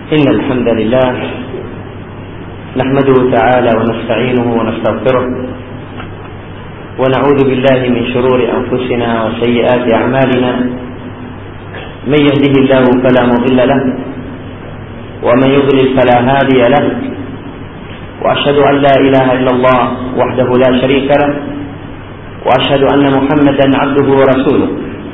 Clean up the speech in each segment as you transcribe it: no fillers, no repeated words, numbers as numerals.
إن الحمد لله نحمده تعالى ونستعينه ونستغفره ونعوذ بالله من شرور أنفسنا وسيئات أعمالنا. من يهده الله فلا مضل له ومن يضلل فلا هادي له، وأشهد أن لا إله إلا الله وحده لا شريك له، وأشهد أن محمدا عبده ورسوله.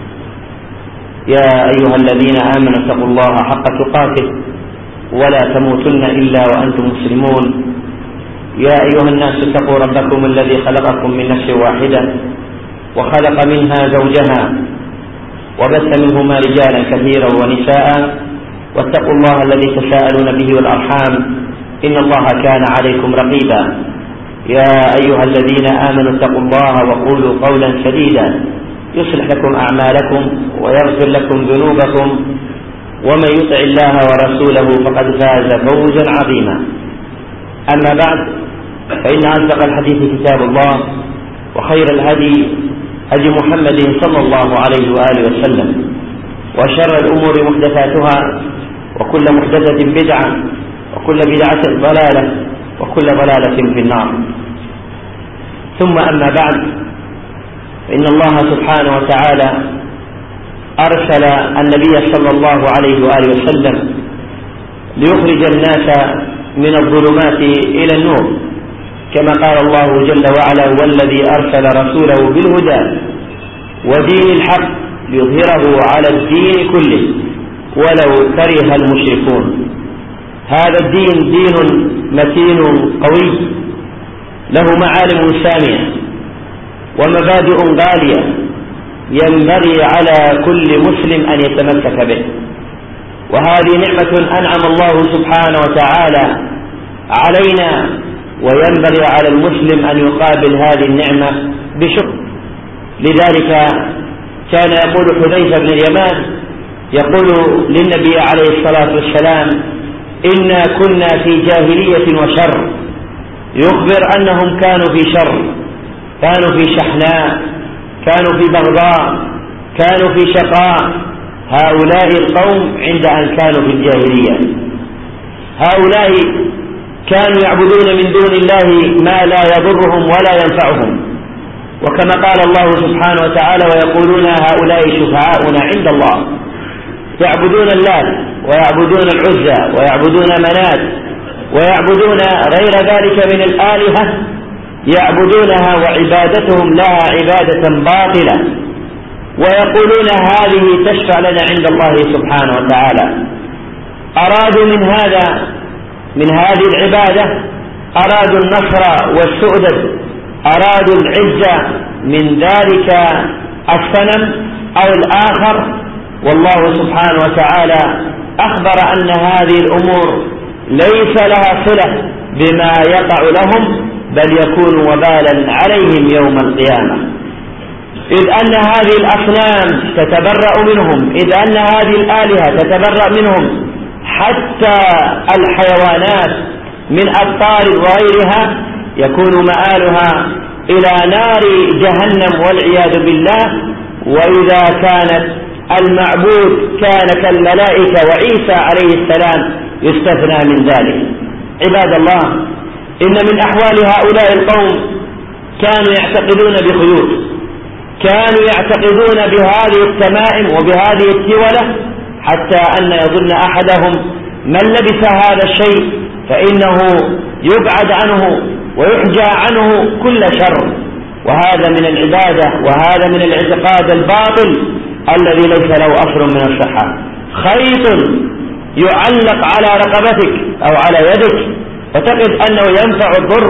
يا أيها الذين آمنوا اتقوا الله حق تقاته ولا تموتن إلا وأنتم مسلمون. يا أيها الناس اتقوا ربكم الذي خلقكم من نفس واحدة وخلق منها زوجها وبث منهما رجالا كثيرا ونساء، واتقوا الله الذي تساءلون به والأرحام إن الله كان عليكم رقيبا. يا أيها الذين آمنوا اتقوا الله وقولوا قولا سديدا يصلح لكم أعمالكم ويغفر لكم ذنوبكم، ومن يطع الله ورسوله فقد فاز فوزا عظيما. أما بعد، فإن أصدق الحديث كتاب الله، وخير الهدي هدي محمد صلى الله عليه وآله وسلم، وشر الأمور محدثاتها، وكل محدثة بدعة، وكل بدعة ضلالة، وكل ضلالة في النار. ثم أما بعد، إن الله سبحانه وتعالى أرسل النبي صلى الله عليه وآله وسلم ليخرج الناس من الظلمات إلى النور، كما قال الله جل وعلا: والذي أرسل رسوله بالهدى ودين الحق ليظهره على الدين كله ولو كره المشركون. هذا الدين دين متين قوي له معالم سامية ومبادئ غالية ينبغي على كل مسلم أن يتمسك به، وهذه نعمة أنعم الله سبحانه وتعالى علينا، وينبغي على المسلم أن يقابل هذه النعمة بشكر. لذلك كان يقول حذيفة بن اليمان يقول للنبي عليه الصلاة والسلام: إنا كنا في جاهلية وشر، يخبر أنهم كانوا في شر، كانوا في شحناء، كانوا في بغضاء، كانوا في شقاء. هؤلاء القوم عند أن كانوا في الجاهلية، هؤلاء كانوا يعبدون من دون الله ما لا يضرهم ولا ينفعهم، وكما قال الله سبحانه وتعالى: ويقولون هؤلاء شفعاؤنا عند الله. يعبدون اللات ويعبدون العزى ويعبدون منات ويعبدون غير ذلك من الآلهة، يعبدونها وعبادتهم لها عبادة باطلة، ويقولون هذه تشفع لنا عند الله سبحانه وتعالى. أرادوا من هذه العبادة أرادوا النصر والسؤدد، أرادوا العزة من ذلك الصنم أو الآخر. والله سبحانه وتعالى أخبر أن هذه الأمور ليس لها صلة بما يقع لهم، بل يكون وبالا عليهم يوم القيامة، إذ أن هذه الأصنام تتبرأ منهم، إذ أن هذه الآلهة تتبرأ منهم، حتى الحيوانات من أبطال وغيرها يكون مآلها إلى نار جهنم والعياذ بالله. وإذا كانت المعبود كان كالملائكة وعيسى عليه السلام يستثنى من ذلك. عباد الله، إن من أحوال هؤلاء القوم كانوا يعتقدون بخيوط، كانوا يعتقدون بهذه التمائم وبهذه التولة، حتى أن يظن أحدهم: من لبس هذا الشيء فإنه يبعد عنه ويحجى عنه كل شر. وهذا من العبادة، وهذا من الاعتقاد الباطل الذي ليس له أصل من الصحة. خيط يعلق على رقبتك أو على يدك وتجد أنه ينفع الضر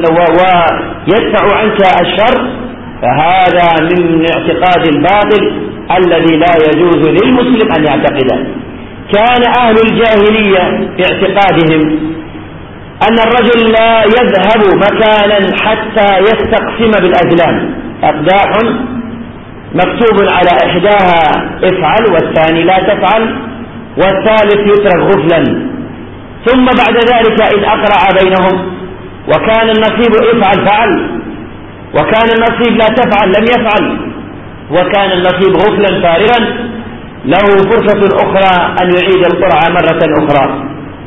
ويدفع عنك الشر، فهذا من اعتقاد الباطل الذي لا يجوز للمسلم أن يعتقده. كان أهل الجاهلية في اعتقادهم أن الرجل لا يذهب مكانا حتى يستقسم بالأزلام، أقداح مكتوب على إحداها افعل والثاني لا تفعل والثالث يترك غفلا، ثم بعد ذلك إذ أقرع بينهم وكان النصيب افعل فعل، وكان النصيب لا تفعل لم يفعل، وكان النصيب غفلا فارغا له فرصة أخرى أن يعيد القرعة مرة أخرى.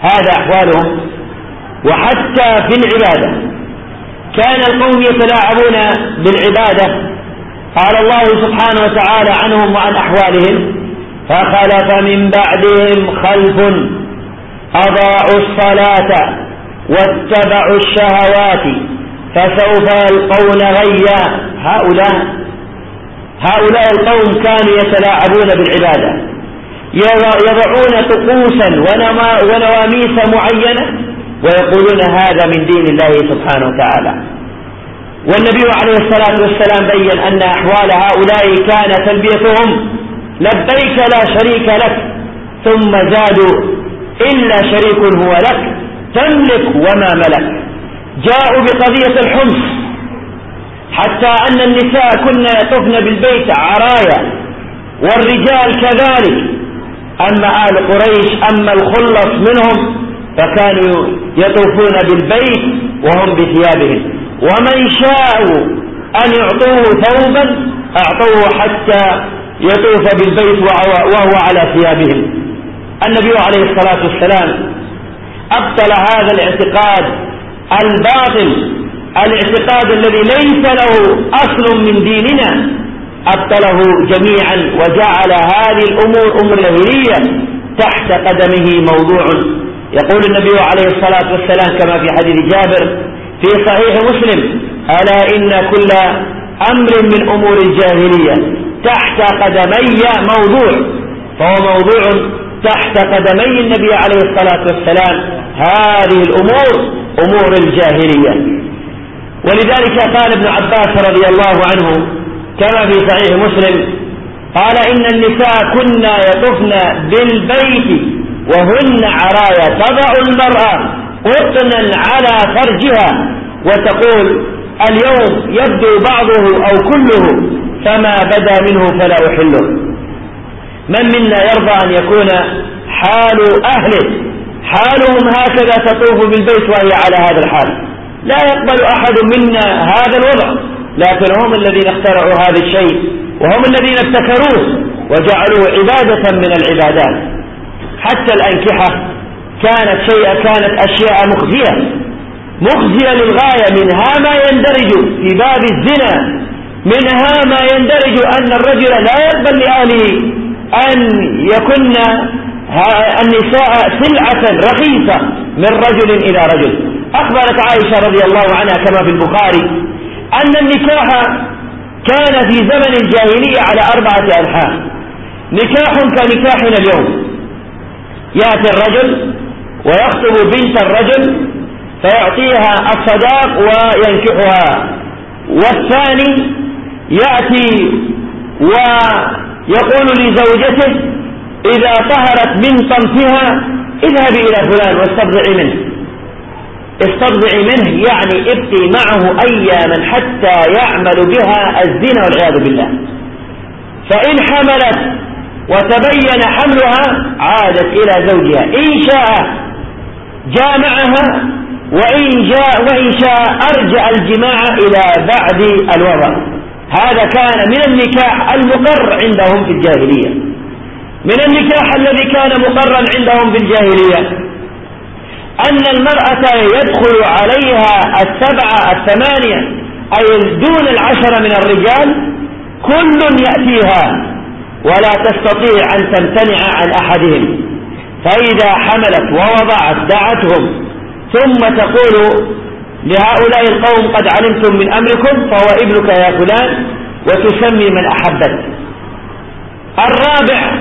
هذا أحوالهم. وحتى في العبادة كان القوم يتلاعبون بالعبادة. قال الله سبحانه وتعالى عنهم وعن أحوالهم: فخلف من بعدهم خلف أضاعوا الصلاة واتبعوا الشهوات فسوف يلقون غيا. هؤلاء القوم كانوا يتلاعبون بالعبادة، يضعون طقوسا ونواميس معينة ويقولون هذا من دين الله سبحانه وتعالى. والنبي عليه الصلاة والسلام بيّن أن أحوال هؤلاء كان تلبيتهم لبيك لا شريك لك، ثم زادوا إلا شريك هو لك تملك وما ملك. جاءوا بقضية الحمص، حتى أن النساء كن يطفن بالبيت عرايا والرجال كذلك. أما آل قريش أما الخلص منهم فكانوا يطوفون بالبيت وهم بثيابهم، ومن شاءوا أن يعطوه ثوبا أعطوه حتى يطوف بالبيت وهو على ثيابهم. النبي عليه الصلاة والسلام أبطل هذا الاعتقاد الباطل، الاعتقاد الذي ليس له أصل من ديننا، أبطله جميعا وجعل هذه الأمور أمور جاهلية تحت قدمه موضوع. يقول النبي عليه الصلاة والسلام كما في حديث جابر في صحيح مسلم: ألا إن كل أمر من أمور الجاهلية تحت قدمي موضوع. فهو موضوع تحت قدمي النبي عليه الصلاة والسلام. هذه الأمور أمور الجاهلية. ولذلك قال ابن عباس رضي الله عنه كما في صحيح مسلم قال: إن النساء كنا يطفن بالبيت وهن عرايا، تضع المرأة قطنا على فرجها وتقول: اليوم يبدو بعضه أو كله، فما بدا منه فلا أحله. من منا يرضى أن يكون حال أهله حالهم هكذا تطوف بالبيت وهي على هذا الحال؟ لا يقبل أحد منا هذا الوضع، لكن هم الذين اخترعوا هذا الشيء، وهم الذين ابتكروه وجعلوه عبادة من العبادات. حتى الأنكحة كانت أشياء مخزية للغاية. منها ما يندرج في باب الزنا، منها ما يندرج أن الرجل لا يقبل لأهله أن يكن النساء سلعة رخيصة من رجل إلى رجل. أخبرت عائشة رضي الله عنها كما في البخاري أن النكاح كان في زمن الجاهلية على 4 أنحاء. نكاح كنكاحنا اليوم، يأتي الرجل ويخطب بنت الرجل فيعطيها الصداق وينكحها، والثاني يأتي ويقول لزوجته: إذا طهرت من طمثها اذهبي إلى فلان واستبضعي منه. استبضعي منه يعني ابقي معه أياما حتى يعمل بها الزنا والعياذ بالله. فإن حملت وتبين حملها عادت إلى زوجها، إن شاء جامعها وإن شاء أرجع الجماع إلى بعد الوضع. هذا كان من النكاح المقر عندهم في الجاهلية. من النكاح الذي كان مقرا عندهم في الجاهلية أن المرأة يدخل عليها 7 8 أي دون 10 من الرجال، كل يأتيها ولا تستطيع أن تمتنع عن أحدهم. فإذا حملت ووضعت دعتهم ثم تقول لهؤلاء القوم: قد علمتم من أمركم فهو ابنك يا فلان، وتسمي من أحبت. الرابع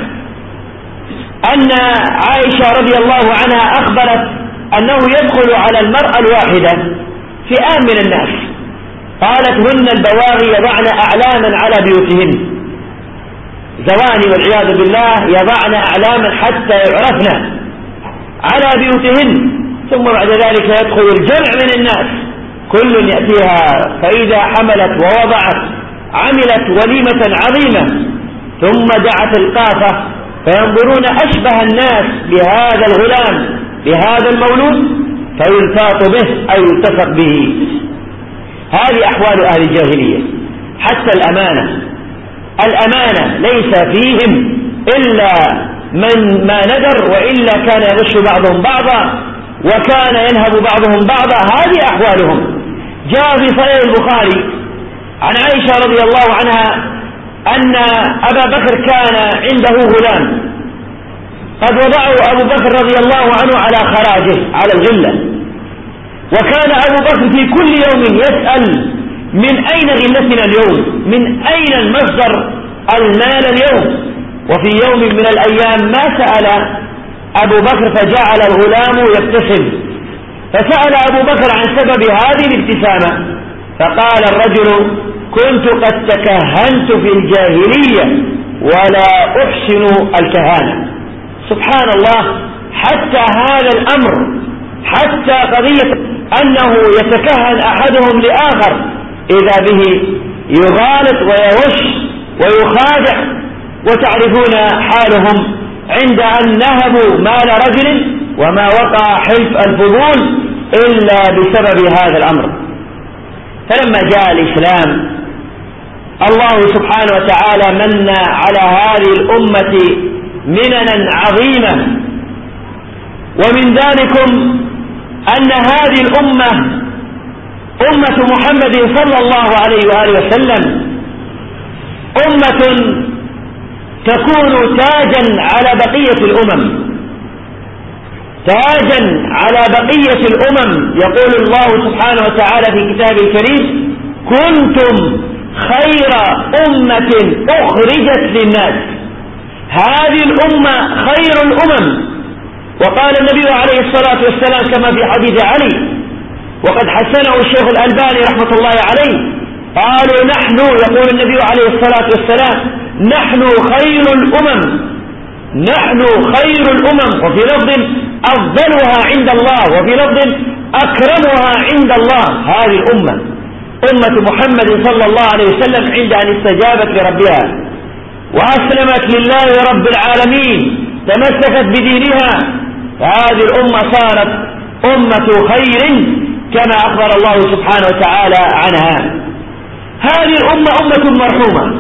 أن عائشة رضي الله عنها أخبرت أنه يدخل على المرأة الواحدة فئام من الناس. قالت: هن البواغي يضعن أعلاما على بيوتهن، زواني والعياذ بالله يضعن أعلاما حتى يعرفن على بيوتهن، ثم بعد ذلك يدخل الجمع من الناس كل يأتيها، فإذا حملت ووضعت عملت وليمة عظيمة، ثم دعت القافة فينظرون أشبه الناس بهذا الغلام بهذا المولود فيلتاط به أي يلتصق به. هذه أحوال أهل الجاهلية. حتى الأمانة ليس فيهم إلا من ما ندر، وإلا كان يغش بعضهم بعضا وكان ينهب بعضهم بعضا. هذه أحوالهم. جاء في صحيح البخاري عن عائشة رضي الله عنها أن أبا بكر كان عنده غلام قد وضعه أبو بكر رضي الله عنه على خراجه على الغلة، وكان أبو بكر في كل يوم يسأل من أين غلتنا اليوم، من أين المصدر المال اليوم. وفي يوم من الأيام ما سأل أبو بكر فجعل الغلام يبتسم، فسأل أبو بكر عن سبب هذه الابتسامة، فقال الرجل: كنت قد تكهنت في الجاهلية ولا أحسن الكهانة. سبحان الله، حتى هذا الأمر، حتى قضية أنه يتكهن أحدهم لآخر إذا به يغالط ويوش ويخادع. وتعرفون حالهم عند أن نهبوا مال رجل وما وقع حلف الفضول إلا بسبب هذا الأمر. فلما جاء الإسلام الله سبحانه وتعالى من على هذه الأمة مننا عظيمة، ومن ذلكم أن هذه الأمة أمة محمد صلى الله عليه وآله وسلم أمة تكون تاجا على بقية الأمم، تاجا على بقية الأمم. يقول الله سبحانه وتعالى في كتابه الكريم: كنتم خير أمة أخرجت للناس. هذه الأمة خير الأمم. وقال النبي عليه الصلاة والسلام كما في حديث علي، وقد حسنه الشيخ الألباني رحمة الله عليه، قالوا نحن، يقول النبي عليه الصلاة والسلام: نحن خير الأمم، نحن خير الأمم. وفي لفظ أفضلها عند الله، وفي لفظ أكرمها عند الله. هذه الأمة أمة محمد صلى الله عليه وسلم عند أن استجابت لربها وأسلمت لله رب العالمين، تمسكت بدينها، فهذه الأمة صارت أمة خير كما أخبر الله سبحانه وتعالى عنها. هذه الأمة أمة مرحومة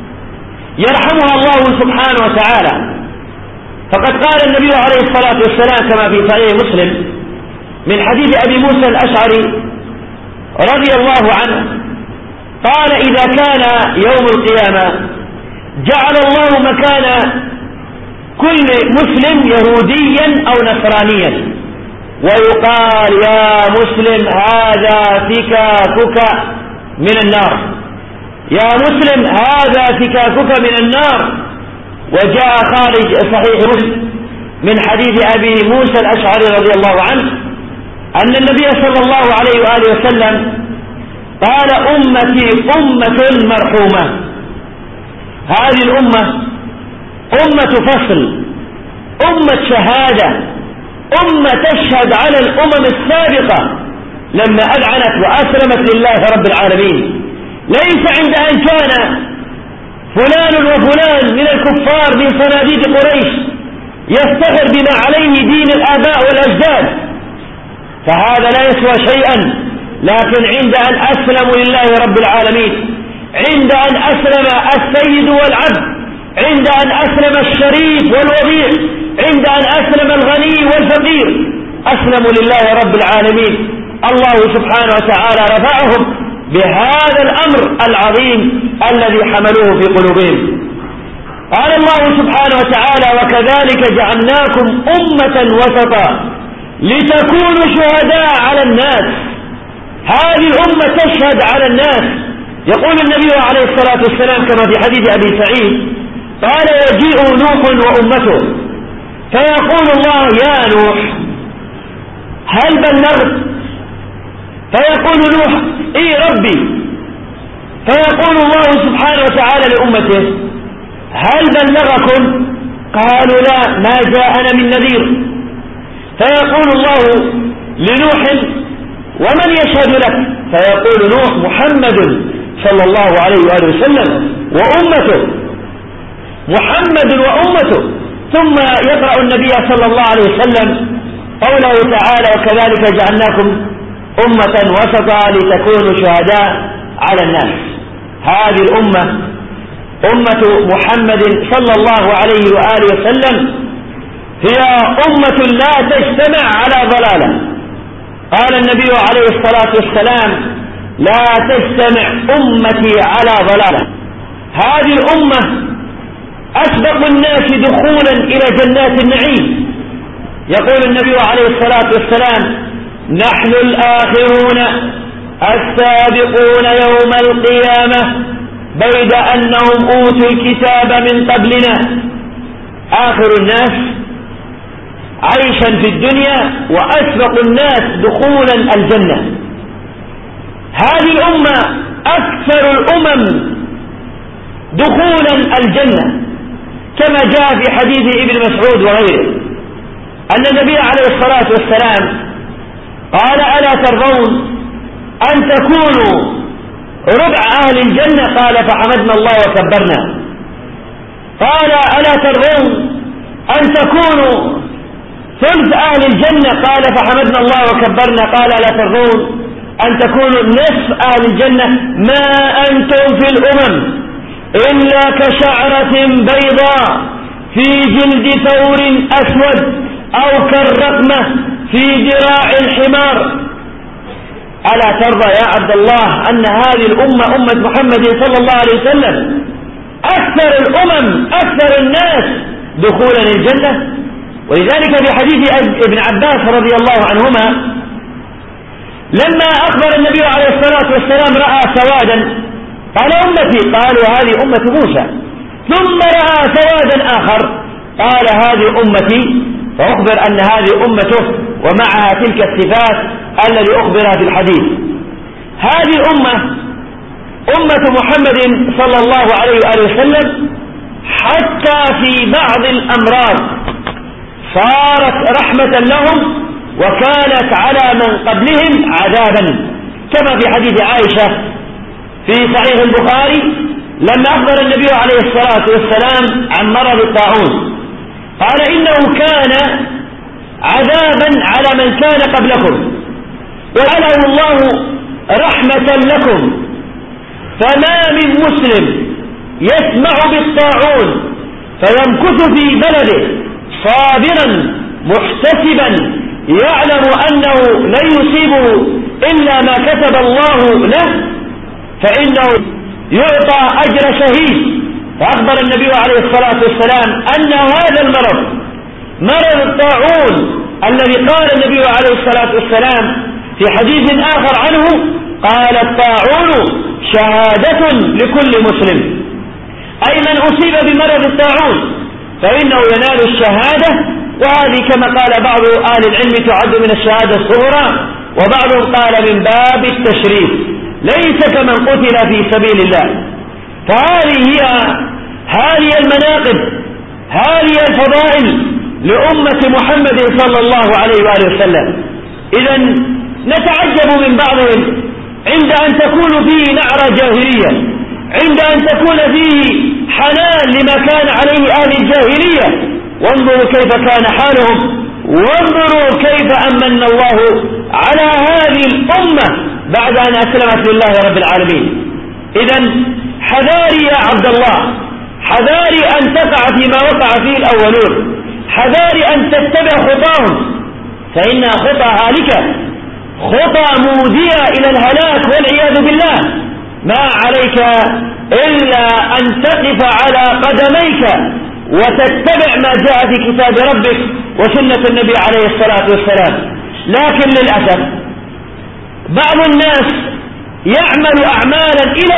يرحمها الله سبحانه وتعالى. فقد قال النبي عليه الصلاة والسلام كما في صحيح مسلم من حديث أبي موسى الأشعري رضي الله عنه قال: إذا كان يوم القيامة جعل الله مكان كل مسلم يهوديا أو نصرانيا، ويقال: يا مسلم هذا فكاكك من النار، يا مسلم هذا فكاكك من النار. وجاء خارج صحيح مسلم من حديث أبي موسى الأشعري رضي الله عنه أن النبي صلى الله عليه وآله وسلم قال: أمتي أمة مرحومة. هذه الأمة أمة فصل، أمة شهادة، أمة تشهد على الأمم السابقة لما أذعنت وأسلمت لله رب العالمين. ليس عند أن كان فلان وفلان من الكفار من صناديد قريش يفتخر بما عليه دين الآباء والأجداد، فهذا لا يسوى شيئا. لكن عند أن أسلموا لله رب العالمين، عند أن أسلم السيد والعبد، عند أن أسلم الشريف والوضيع، عند أن أسلم الغني والفقير، أسلموا لله رب العالمين، الله سبحانه وتعالى رفعهم بهذا الأمر العظيم الذي حملوه في قلوبهم. قال الله سبحانه وتعالى: وكذلك جعلناكم أمة وسطا لتكونوا شهداء على الناس. هذه الأمة تشهد على الناس. يقول النبي عليه الصلاة والسلام كما في حديث أبي سعيد قال: يجيء نوح وأمته فيقول الله: يا نوح هل بلغت؟ فيقول نوح: إي ربي. فيقول الله سبحانه وتعالى لأمته: هل بلغكم؟ قالوا: لا، ما جاءنا من نذير. فيقول الله لنوح: ومن يشهد لك؟ فيقول نوح: محمد صلى الله عليه وآله وسلم وأمته، محمد وأمته. ثم يقرأ النبي صلى الله عليه وسلم قوله تعالى: وكذلك جعلناكم أمة وسطا لتكونوا شهداء على الناس. هذه الأمة أمة محمد صلى الله عليه وآله وسلم هي أمة لا تجتمع على ضلالة. قال النبي عليه الصلاة والسلام: لا تجتمع أمتي على ضلالة. هذه الأمة أسبق الناس دخولا إلى جنات النعيم. يقول النبي عليه الصلاة والسلام: نحن الآخرون السابقون يوم القيامة بيد أنهم أوتوا الكتاب من قبلنا. آخر الناس عيشا في الدنيا وأسبق الناس دخولا الجنة. هذه الأمة أكثر الأمم دخولا الجنة، كما جاء في حديث ابن مسعود وغيره أن النبي عليه الصلاة والسلام قال: ألا ترضون أن تكونوا ربع أهل الجنة؟ قال: فحمدنا الله وكبرنا. قال: ألا ترضون أن تكونوا ثلث أهل الجنة؟ قال: فحمدنا الله وكبرنا. قال: ألا ترضون أن تكونوا نصف أهل الجنة؟ ما أنتم في الأمم إلا كشعرة بيضاء في جلد ثور أسود أو كالرقمة في ذراع الحمار. ألا ترضى يا عبد الله أن هذه الأمة أمة محمد صلى الله عليه وسلم أكثر الأمم أكثر الناس دخولا الجنة؟ ولذلك في حديث ابن عباس رضي الله عنهما لما أخبر النبي عليه الصلاة والسلام رأى سوادا قال: أمتي. قالوا: هذه أمة موسى. ثم رأى سوادا آخر قال: هذه أمتي. فأخبر أن هذه أمته ومعها تلك الصفات التي أخبرها في الحديث. هذه الأمة أمة محمد صلى الله عليه وآله وسلم حتى في بعض الأمراض صارت رحمة لهم وكانت على من قبلهم عذابا، كما في حديث عائشة في صحيح البخاري لما أخبر النبي عليه الصلاة والسلام عن مرض الطاعون قال: إنه كان عذابا على من كان قبلكم وجعله الله رحمة لكم، فما من مسلم يسمع بالطاعون فيمكث في بلده صابرا محتسبا يعلم أنه لن يصيبه إلا ما كتب الله له فإنه يعطى أجر شهيد. فأخبر النبي عليه الصلاة والسلام أن هذا المرض مرض الطاعون الذي قال النبي عليه الصلاة والسلام في حديث آخر عنه قال: الطاعون شهادة لكل مسلم. أي من أصيب بمرض الطاعون فإنه ينال الشهادة، وهذه كما قال بعض أهل العلم تعد من الشهادة الصغرى، وبعضهم قال من باب التشريف، ليس كمن قتل في سبيل الله. فهذه هي المناقب، هذه الفضائل لأمة محمد صلى الله عليه وآله وسلم. إذن نتعجب من بعضهم عند أن تكون فيه نعرة جاهلية، عند أن تكون فيه حنان لما كان عليه أهل الجاهلية. وانظروا كيف كان حالهم، وانظروا كيف أمن الله على هذه الأمة بعد أن أسلمت لله رب العالمين. إذن حذاري يا عبد الله، حذاري أن تقع فيما وقع فيه الأولون، حذاري أن تتبع خطاهم، فإنها خطى هالكة، خطى مودية إلى الهلاك والعياذ بالله. ما عليك إلا أن تقف على قدميك وتتبع ما جاء في كتاب ربك وسنة النبي عليه الصلاة والسلام. لكن للأسف بعض الناس يعمل أعمالا إلى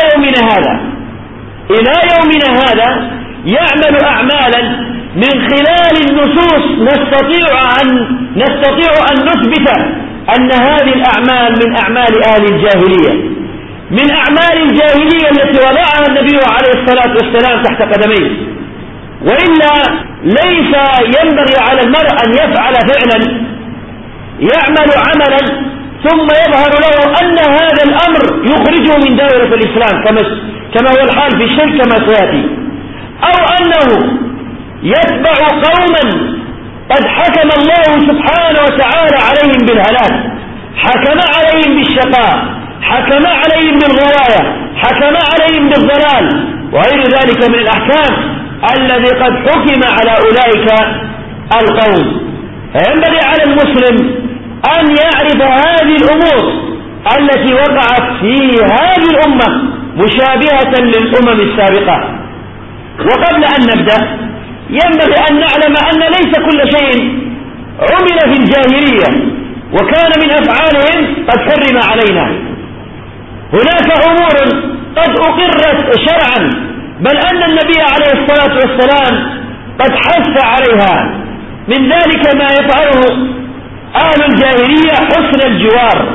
يومنا هذا يعمل أعمالا من خلال النصوص نستطيع أن نثبت أن هذه الأعمال من أعمال أهل الجاهلية، من أعمال الجاهلية التي وضعها النبي عليه الصلاة والسلام تحت قدميه. وإلا ليس ينبغي على المرء أن يفعل فعلا يعمل عملا ثم يظهر له أن هذا الأمر يخرجه من دائرة الإسلام كما هو الحال في الشرك كما سيأتي، أو أنه يتبع قوما قد حكم الله سبحانه وتعالى عليهم بالهلاك، حكم عليهم بالشقاء، حكم عليهم بالغواية، حكم عليهم بالضلال وغير ذلك من الأحكام الذي قد حكم على أولئك القوم. فينبغي على المسلم أن يعرف هذه الأمور التي وقعت في هذه الأمة مشابهة للأمم السابقة. وقبل أن نبدأ ينبغي أن نعلم أن ليس كل شيء عمل في الجاهلية وكان من أفعالهم قد حرم علينا. هناك أمور قد أقرت شرعا، بل أن النبي عليه الصلاة والسلام قد حث عليها. من ذلك ما يفعله أهل الجاهلية حسن الجوار،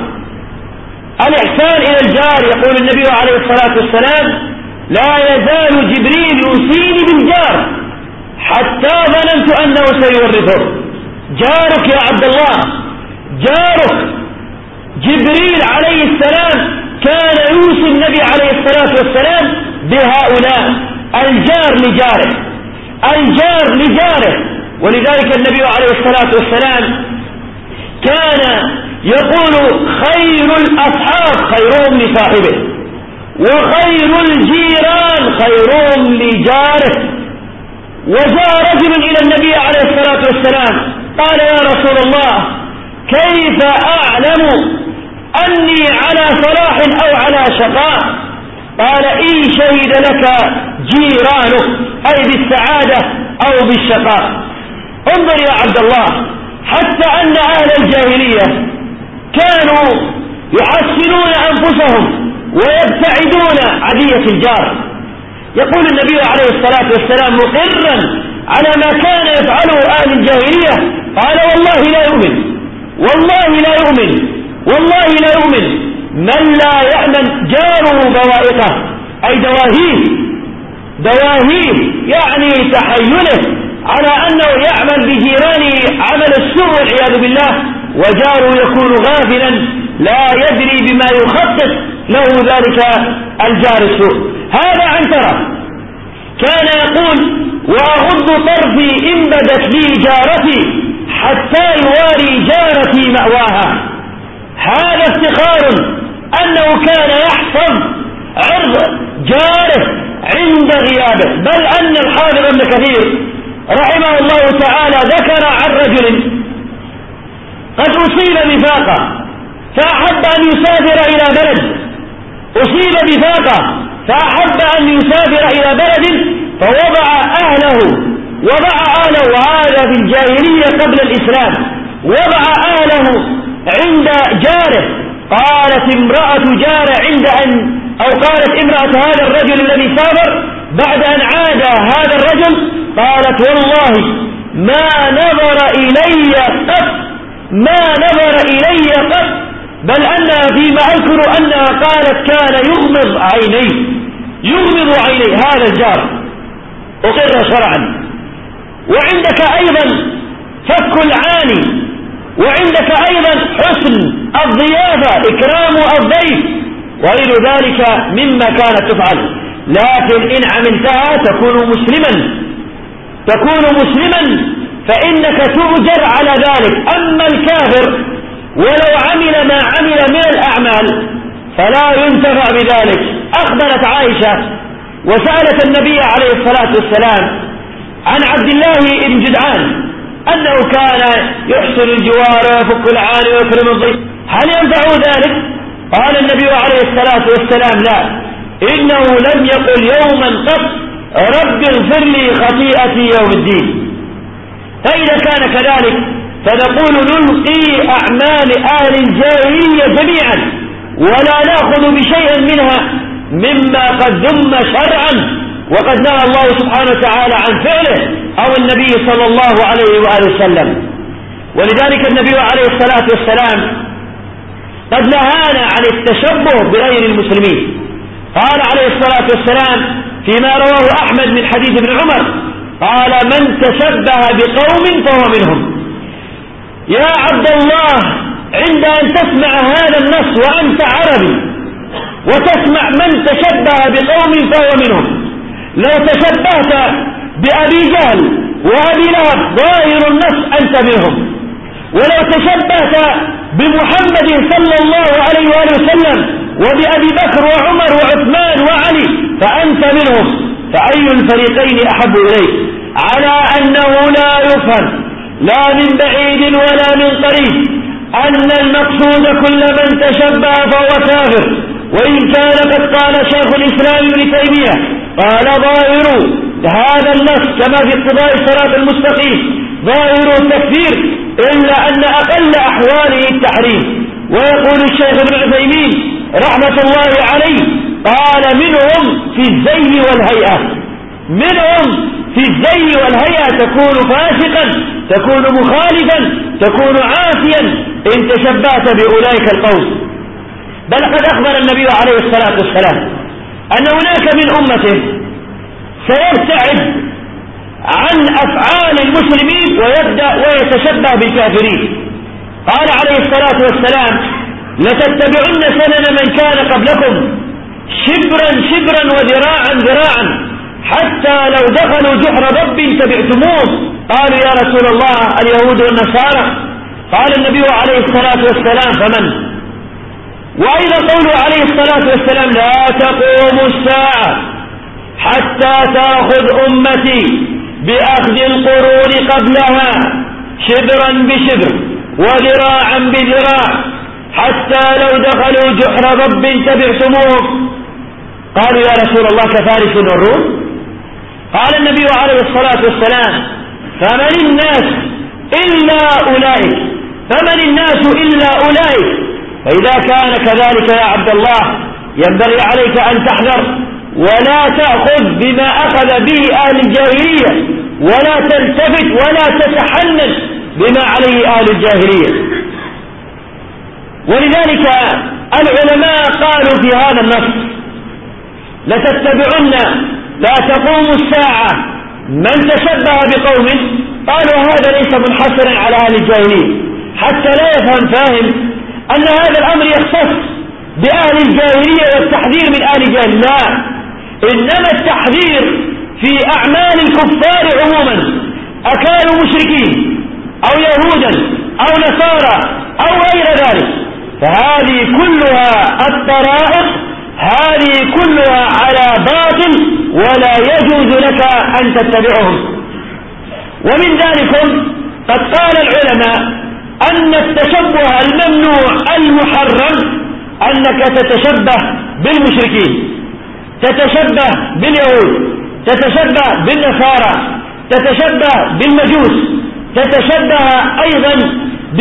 الإحسان إلى الجار. يقول النبي عليه الصلاة والسلام: لا يزال جبريل يوصيني بالجار حتى ظننت أنه سيورثه. جارك يا عبد الله، جارك. جبريل عليه السلام كان يوصي النبي عليه الصلاة والسلام بهؤلاء: الجار لجاره، الجار لجاره. ولذلك النبي عليه الصلاة والسلام كان يقول: خير الأصحاب خيرهم لصاحبه، وخير الجيران خيرهم لجاره. وجاء رجل إلى النبي عليه الصلاة والسلام قال: يا رسول الله، كيف أعلم أني على صلاح أو على شقاء؟ قال: إن شهد لك جيرانك، أي بالسعادة أو بالشقاء. انظر يا عبد الله، حتى أن أهل الجاهلية كانوا يحسنون أنفسهم ويبتعدون عدية الجار. يقول النبي عليه الصلاة والسلام مقرا على ما كان يفعله أهل الجاهلية: قال: والله لا يؤمن، والله لا يؤمن، والله لا يؤمن من لا يأمن جاره بوائقه، أي دواهيه، دواهيه يعني تحيله على أنه يعمل بجيرانه عمل السوء والعياذ بالله، وجاره يكون غافلا لا يدري بما يخطط له ذلك الجار السوء. هذا عنترة كان يقول: وأغض طرفي إن بدت لي جارتي حتى يواري جارتي مأواها. هذا افتخار أنه كان يحفظ عرض جاره عند غيابه. بل أن الحافظ ابن كثير رحمه الله تعالى ذكر عن رجل قد أصيب بفاقة فأحب أن يسافر إلى بلد، أصيب بفاقة فأحب أن يسافر إلى بلد فوضع أهله، وهذا في الجاهلية قبل الإسلام، وضع أهله عند جاره. قالت امرأة جاره قالت امرأة هذا الرجل الذي سافر بعد أن عاد هذا الرجل، قالت: والله ما نظر إلي قط، ما نظر إلي قط. بل أنها فيما أذكر أنها قالت: كان يغمض عينيه، يغمض عينيه هذا الجار، أقر شرعا. وعندك أيضا فك العاني، وعندك أيضا حسن الضيافة، إكرام الضيف، وغير ذلك مما كانت تفعل. لكن إن عملتها تكون مسلما فإنك تؤجر على ذلك. أما الكافر ولو عمل ما عمل من الأعمال فلا ينتفع بذلك. أخبرت عائشة وسألت النبي عليه الصلاة والسلام عن عبد الله بن جدعان أنه كان يحسن الجوار ويفك العاني ويكرم الضيف، هل ينفع ذلك؟ قال النبي عليه الصلاة والسلام: لا، إنه لم يقل يوما قط: رب اغفر لي خطيئتي يوم الدين. فإذا كان كذلك فنقول: نلقي أعمال أهل الجاهلية جميعا ولا نأخذ بشيء منها مما قد ذم شرعا وقد نهى الله سبحانه وتعالى عن فعله أو النبي صلى الله عليه وآله وسلم. ولذلك النبي عليه الصلاة والسلام قد نهانا عن التشبه بغير المسلمين. قال عليه الصلاة والسلام فيما رواه أحمد من حديث ابن عمر قال: من تشبه بقوم فهو منهم. يا عبد الله، عند أن تسمع هذا النص وأنت عربي وتسمع من تشبه بقوم فهو منهم، لو تشبهت بأبي جهل وأبي لهب ظاهر النص أنت منهم، ولو تشبهت بمحمد صلى الله عليه وآله وسلم وبأبي بكر وعمر وعثمان وعلي فأنت منهم. فأي الفريقين أحب إليك؟ على أنه لا يفهم لا من بعيد ولا من قريب أن المقصود كل من تشبه فهو كافر. وإن كان قد قال شيخ الإسلام ابن تيمية قال ظاهر هذا النص كما في اقتضاء الصراط المستقيم ظاهر التكفير إلا أن أقل أحواله التحريم. ويقول الشيخ ابن عثيمين رحمة الله عليه قال منهم في الزي والهيئة، منهم في الزي والهيئة تكون فاسقا، تكون مخالفا، تكون عاصيا إن تشبهت بأولئك القوم. بل قد أخبر النبي عليه الصلاة والسلام أن هناك من أمته سيبتعد عن أفعال المسلمين ويبدأ ويتشبه بالكافرين. قال عليه الصلاة والسلام لتتبعن سنن من كان قبلكم شبرا شبرا وذراعا ذراعا حتى لو دخلوا جحر ضب تبعتموه. قالوا يا رسول الله اليهود والنصارى؟ قال النبي عليه الصلاة والسلام فمن؟ وأيضا قوله عليه الصلاة والسلام لا تقوم الساعة حتى تأخذ أمتي بأخذ القرون قبلها شبرا بشبر وذراعا بذراع حتى لو دخلوا جحر ضب تبعتموه. قالوا يا رسول الله كفارس والروم؟ قال النبي عليه الصلاة والسلام فمن الناس إلا أولئك، فمن الناس إلا أولئك. فإذا كان كذلك يا عبد الله ينبغي عليك أن تحذر ولا تأخذ بما أخذ به أهل الجاهلية ولا تلتفت ولا تتحنن بما عليه أهل الجاهلية. ولذلك العلماء قالوا في هذا النص لتتبعن لا تقوم الساعة من تشبه بقوم. قالوا هذا ليس منحصرا على أهل الجاهلية حتى لا يفهم فاهم أن هذا الأمر يختص بأهل الجاهلية والتحذير من أهل الجاهلية، لا، إنما التحذير في أعمال الكفار عموما أكانوا مشركين أو يهودا أو نصارى أو غير ذلك. فهذه كلها الطرائق هذه كلها على باطل ولا يجوز لك أن تتبعهم. ومن ذلك قد قال العلماء أن التشبه الممنوع المحرم أنك تتشبه بالمشركين، تتشبه باليهود، تتشبه بالنصارى، تتشبه بالمجوس، تتشبه أيضا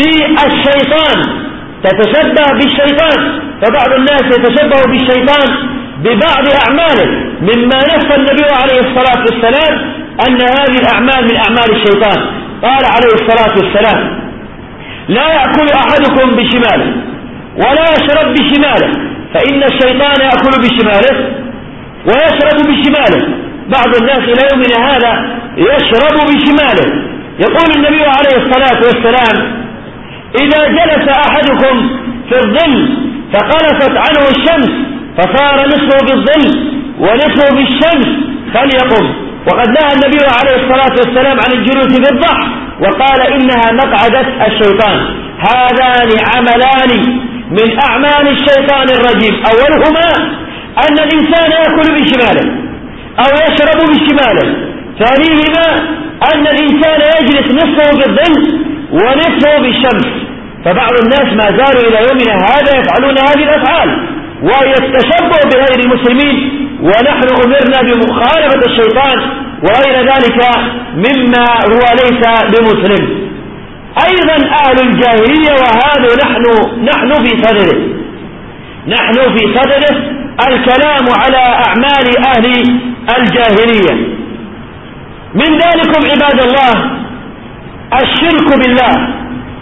بالشيطان، تتشبه بالشيطان. فبعض الناس يتشبه بالشيطان ببعض أعماله مما نص النبي عليه الصلاة والسلام أن هذه الأعمال من أعمال الشيطان. قال عليه الصلاة والسلام لا يأكل أحدكم بشماله ولا يشرب بشماله فإن الشيطان يأكل بشماله ويشرب بشماله. بعض الناس إلى يومنا هذا يشرب بشماله. يقول النبي عليه الصلاة والسلام إذا جلس أحدكم في الظل فقلصت عنه الشمس فصار نصفه بالظل ونصفه بالشمس فليقم. وقد نهى النبي عليه الصلاة والسلام عن الجلوس بالضحك وقال إنها مقعدة الشيطان. هذان عملان من أعمال الشيطان الرجيم، أولهما أن الإنسان يأكل بشماله أو يشرب بشماله، ثانيهما أن الإنسان يجلس نصفه بالظل ونصفه بالشمس. فبعض الناس ما زالوا إلى يومنا هذا يفعلون هذه الأفعال وهي التشبه بغير المسلمين، ونحن أمرنا بمخالفة الشيطان وغير ذلك مما هو ليس بمسلم. أيضا أهل الجاهلية وهذا نحن في صدده، نحن في صدده الكلام على أعمال أهل الجاهلية. من ذلكم عباد الله الشرك بالله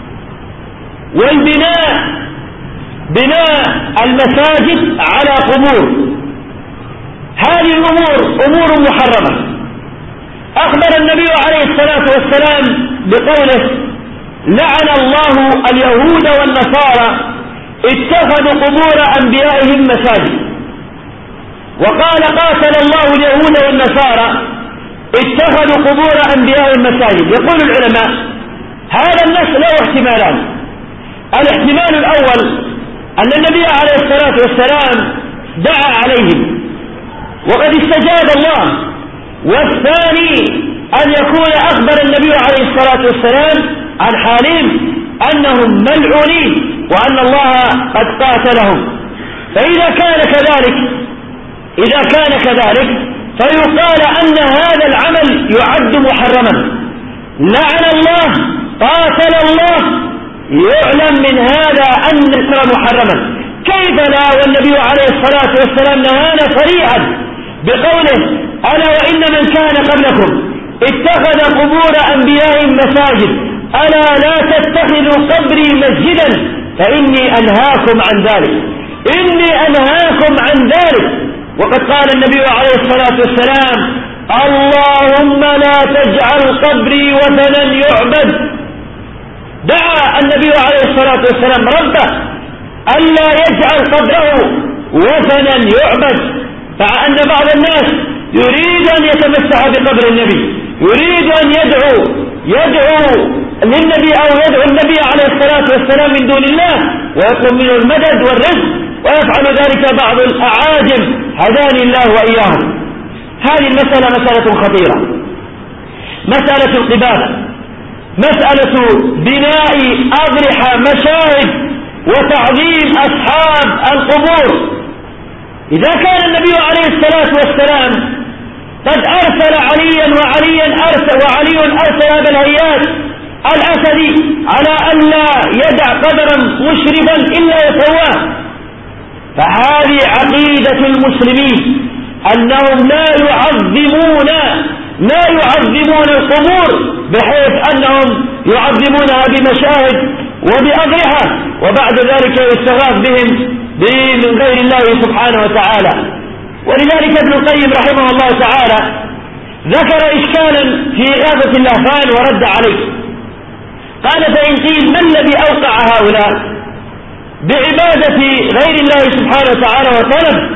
والبناء، بناء المساجد على قبور. هذه الأمور أمور محرمة. أخبر النبي عليه الصلاة والسلام بقوله لعن الله اليهود والنصارى اتخذوا قبور أنبيائهم مساجد. وقال قاتل الله اليهود والنصارى اتخذوا قبور أنبيائهم مساجد. يقول العلماء هذا النص له احتمالان. الاحتمال الأول أن النبي عليه الصلاة والسلام دعا عليهم وقد استجاب الله، والثاني أن يكون أخبر النبي عليه الصلاة والسلام عن حالهم أنهم ملعونين وأن الله قد قاتلهم. فإذا كان كذلك فيقال أن هذا العمل يعد محرما، لعن الله، قاتل الله، يعلم من هذا أن الكلام محرما. كيف لا والنبي عليه الصلاة والسلام نهانا صريحا بقوله: ألا وإن من كان قبلكم اتخذ قبور أنبيائهم مساجد ألا لا تتخذوا قبري مسجدا فإني أنهاكم عن ذلك. وقد قال النبي عليه الصلاة والسلام: اللهم لا تجعل قبري وثنا يعبد. دعا النبي عليه الصلاة والسلام ربه ألا يجعل قبره وثنا يعبد، مع أن بعض الناس يريد أن يتمسح بقبر النبي، يريد أن يدعو للنبي أو يدعو النبي عليه الصلاة والسلام من دون الله ويطلب منه المدد والرزق، ويفعل ذلك بعض الأعاجم هداني الله وإياهم. هذه المسألة مسألة خطيرة، مسألة القباب، مسألة بناء أضرحة مشاهد وتعظيم أصحاب القبور. إذا كان النبي عليه الصلاة والسلام قد أرسل عليا وعلي أرسل أبا الهياس الأسدي على أن لا يدع قدرا مشرفا إلا يسواه، فهذه عقيدة المسلمين أنهم لا يعظمون القبور بحيث أنهم يعظمونها بمشاهد وبأضرحة وبعد ذلك يستغاث بهم من غير الله سبحانه وتعالى. ولذلك ابن القيم رحمه الله تعالى ذكر إشكالا في إغاثة اللهفان ورد عليه. قال: فإن قيل ما الذي أوقع هؤلاء بعبادة غير الله سبحانه وتعالى وطلب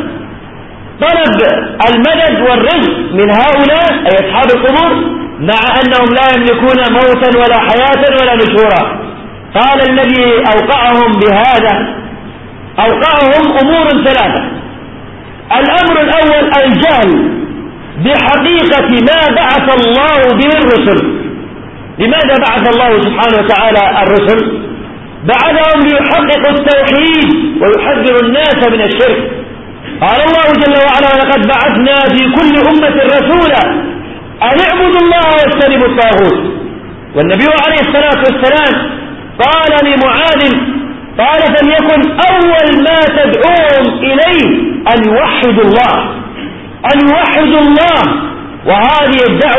المدد والرزق من هؤلاء أي أصحاب القبور مع أنهم لا يملكون موتا ولا حياة ولا نشورا؟ قال: الذي أوقعهم بهذا أوقعهم أمور ثلاثة. الأمر الأول الجهل بحقيقة ما بعث الله به الرسل. لماذا بعث الله سبحانه وتعالى الرسل؟ بعثهم ليحققوا التوحيد ويحذروا الناس من الشرك. قال الله جل وعلا: ولقد بعثنا في كل أمة رسولا أن اعبدوا الله واجتنبوا الطاغوت. والنبي عليه الصلاة والسلام قال لمعاذ قال: فليكن أول ما تدعوهم إليه أن يوحدوا الله. وهذه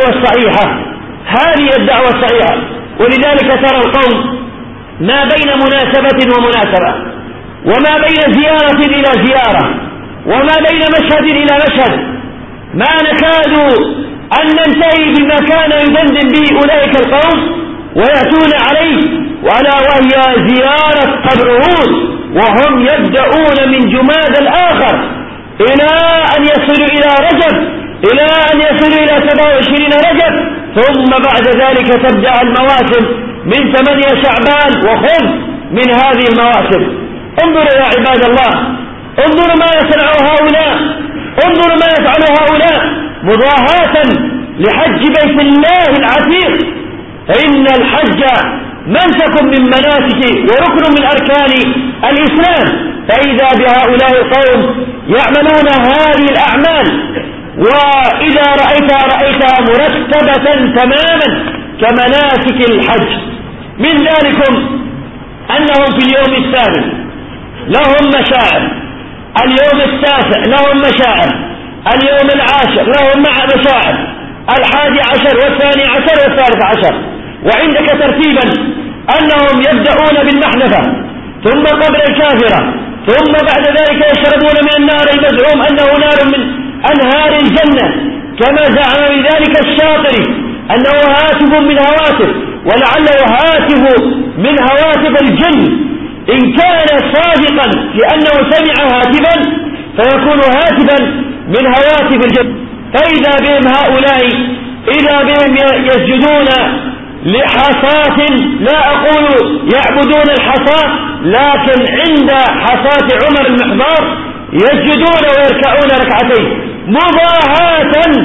الدعوة الصحيحة. ولذلك ترى القوم ما بين مناسبة ومناسبة، وما بين زيارة إلى زيارة، وما بين مشهد إلى مشهد، ما نكاد أن ننتهي بما كان يدندن به أولئك القوم ويأتون عليه وهي زيارة قبر هود، وهم يبدأون من جماد الآخر إلى أن يصلوا إلى رجب، إلى أن يصلوا إلى 27 رجب، ثم بعد ذلك تبدأ المواسم من 8 شعبان وخذ من هذه المواسم. انظروا يا عباد الله، انظروا ما يصنع هؤلاء، انظروا ما يفعل هؤلاء مضاهاة لحج بيت الله العتيق. فإن الحج منسك من مناسك وركن من أركان الإسلام، فإذا بهؤلاء القوم يعملون هذه الأعمال، وإذا رأيتها مرتبة تماما كمناسك الحج. من ذلكم أنهم في اليوم الثامن لهم مشاعر، اليوم التاسع لهم مشاعر، اليوم العاشر لهم مشاعر، 11 و12 و13. وعندك ترتيبا أنهم يبدأون بالمحنفة، ثم قبر الكافرة، ثم بعد ذلك يشربون من النار المزعوم أنه نار من أنهار الجنة، كما زعم بذلك الشاطري أنه هاتف من هواتف، ولعله هاتف من هواتف الجن. إن كان صادقا لأنه سمع هاتفا فيكون هاتفا من هواتف الجن. فإذا بهم هؤلاء إذا بهم يسجدون لحصاة، لا أقول يعبدون الحصاة، لكن عند حصاة عمر المحضار يسجدون ويركعون ركعتين مضاهاة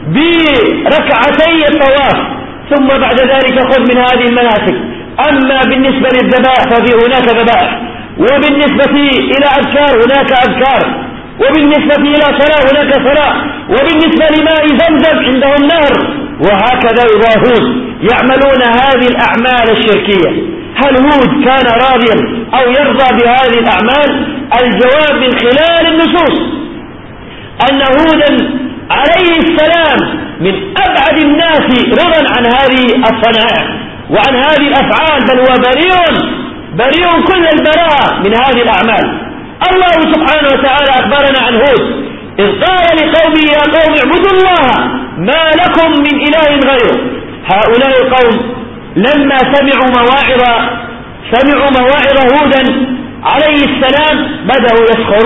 بركعتي الطواف، ثم بعد ذلك خذ من هذه المناسك. أما بالنسبة للذبائح ففي هناك ذبائح، وبالنسبة إلى أذكار هناك أذكار، وبالنسبة إلى صلاة هناك صلاة، وبالنسبة لماء زمزم عندهم نهر، وهكذا يضاهون يعملون هذه الأعمال الشركية. هل هود كان راضيا أو يرضى بهذه الأعمال؟ الجواب من خلال النصوص أن هودا عليه السلام من أبعد الناس رضا عن هذه الصنائع وعن هذه الأفعال، بل هو بريء كل البراءة من هذه الأعمال. الله سبحانه وتعالى أخبرنا عن هود إذ قال لقومه يا قوم اعبدوا الله ما لكم من إله غيره. هؤلاء القوم لما سمعوا مواعظ هودا عليه السلام بدأوا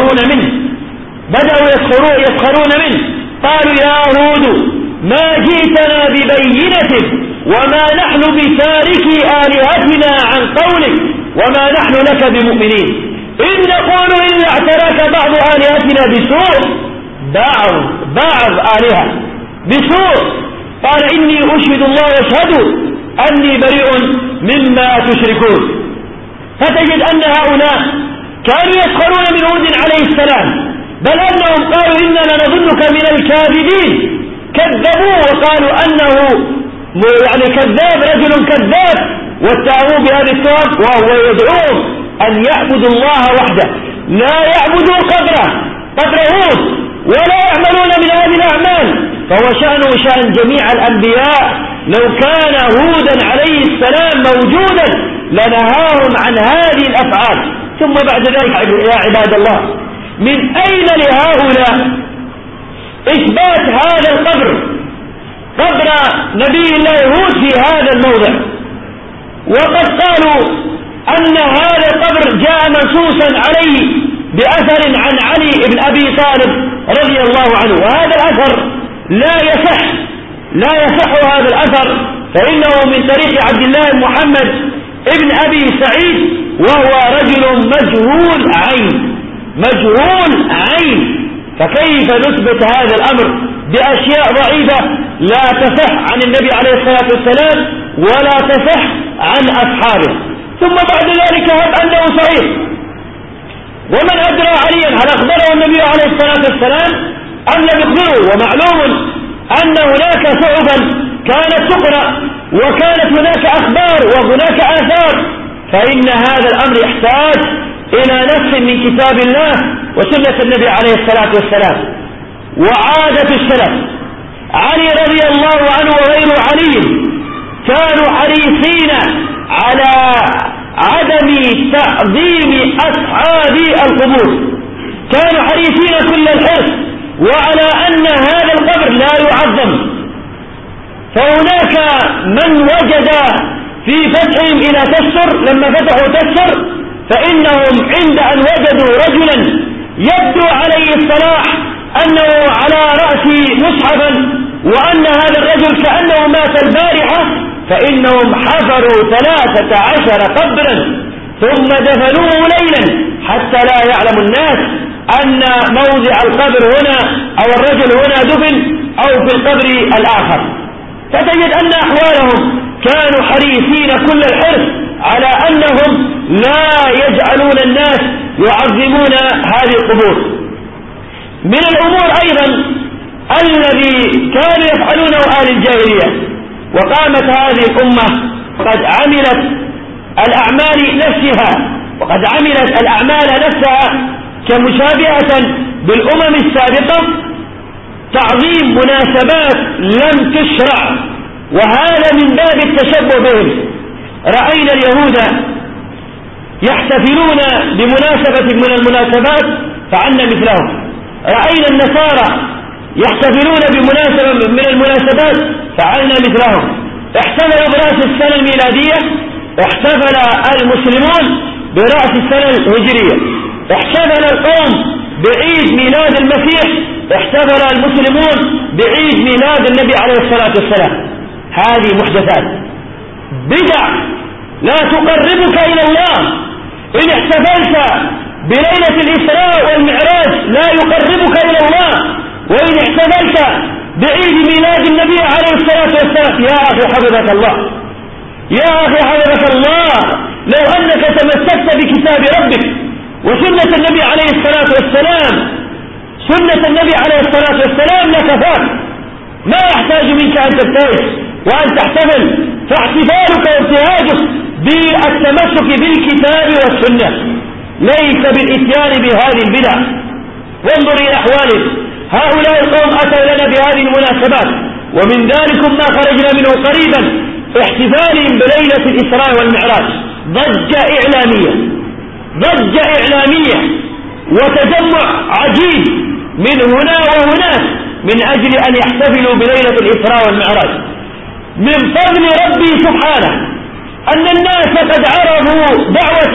يسخرون منه. قالوا يا هود ما جئتنا ببينة وما نحن بتاركي آلهتنا عن قولك وما نحن لك بمؤمنين، إن نقول إلا اعتراك بعض آلهتنا بسوء، بعض آلهة بسوء. قال إني أشهد الله واشهدوا أني بريء مما تشركون. فتجد أن هؤلاء كانوا يسخرون من هود عليه السلام، بل أنهم قالوا إنا لنظنك من الكاذبين، كذبوه وقالوا أنه كذاب، رجل كذاب، واتهموه بهذه التهم، وهو يدعوهم أن يعبدوا الله وحده، لا يعبدوا قبر هود، ولا يعملون من هذه الأعمال. فهو شأنه شأن جميع الأنبياء. لو كان هودا عليه السلام موجودا لنهاهم عن هذه الأفعال. ثم بعد ذلك يا عباد الله، من أين لهؤلاء إثبات هذا القبر، قبر نبي الله هود في هذا الموضع؟ وقد قالوا أن هذا القبر جاء منصوصا عليه بأثر عن علي بن أبي طالب رضي الله عنه، وهذا الأثر لا يصح هذا الأثر، فإنه من طريق عبد الله محمد ابن أبي سعيد، وهو رجل مجهول عين. فكيف نثبت هذا الأمر بأشياء ضعيفة لا تصح عن النبي عليه الصلاة والسلام ولا تصح عن أصحابه؟ ثم بعد ذلك هب أنه صحيح. ومن أدرى عليا هل أخبره النبي عليه الصلاة والسلام أم لم يخبره؟ ومعلوم أن هناك شعبا كانت تقرأ وكانت هناك أخبار وهناك آثار، فإن هذا الأمر يحتاج إلى نص من كتاب الله وسنة النبي عليه الصلاة والسلام. وعادة السلف علي رضي الله عنه وغير علي كانوا حريصين على عدم تعظيم أصحاب القبور، كانوا حريصين كل الحرص وعلى أن هذا القبر لا يعظم. فهناك من وجد في فتحهم إلى تسر، لما فتحوا تسر فإنهم عند أن وجدوا رجلا يبدو عليه الصلاح أنه على رأس مصحفا وأن هذا الرجل كأنه مات البارحة، فإنهم حفروا 13 قبرا ثم دفنوه ليلا حتى لا يعلم الناس أن موضع القبر هنا أو الرجل هنا دفن أو في القبر الآخر. فتجد أن أحوالهم كانوا حريصين كل الحرص على أنهم لا يجعلون الناس يعظمون هذه القبور. من الأمور أيضا الذي كانوا يفعلونه أهل الجاهلية، وقامت هذه الأمة قد عملت الأعمال نفسها كمشابهة بالأمم السابقة، تعظيم مناسبات لم تشرع، وهذا من باب التشبه بهم. رأينا اليهود يحتفلون بمناسبة من المناسبات فعلنا مثلهم، رأينا النصارى يحتفلون بمناسبة من المناسبات فعلنا مثلهم. احتفلوا برأس السنة الميلادية، احتفل المسلمون برأس السنة الهجرية. احتفل القوم بعيد ميلاد المسيح، احتفل المسلمون بعيد ميلاد النبي عليه الصلاة والسلام. هذه محدثات بدع لا تقربك إلى الله. إن احتفلت بليلة الإسراء والمعراج لا يقربك إلى الله، وإن احتفلت بعيد ميلاد النبي عليه الصلاة والسلام. يا أخي حفظك الله، يا أخي حفظك الله، لو أنك تمسكت بكتاب ربك وسنة النبي عليه الصلاة والسلام، سنة النبي عليه الصلاة والسلام لكفاك، ما يحتاج منك أن تبتئس وأن تحتفل. فاحتفالك وابتهاجك بالتمسك بالكتاب والسنة ليس بالإتيان بهذه البدع. وانظر إلى أحوالهم، هؤلاء القوم أتوا لنا بهذه المناسبات، ومن ذلك ما خرجنا منه قريبا احتفالهم بليلة الإسراء والمعراج، ضجة إعلامية وتجمع عجيب من هنا وهناك من أجل أن يحتفلوا بليلة الإسراء والمعراج. من فضل ربي سبحانه أن الناس قد عرفوا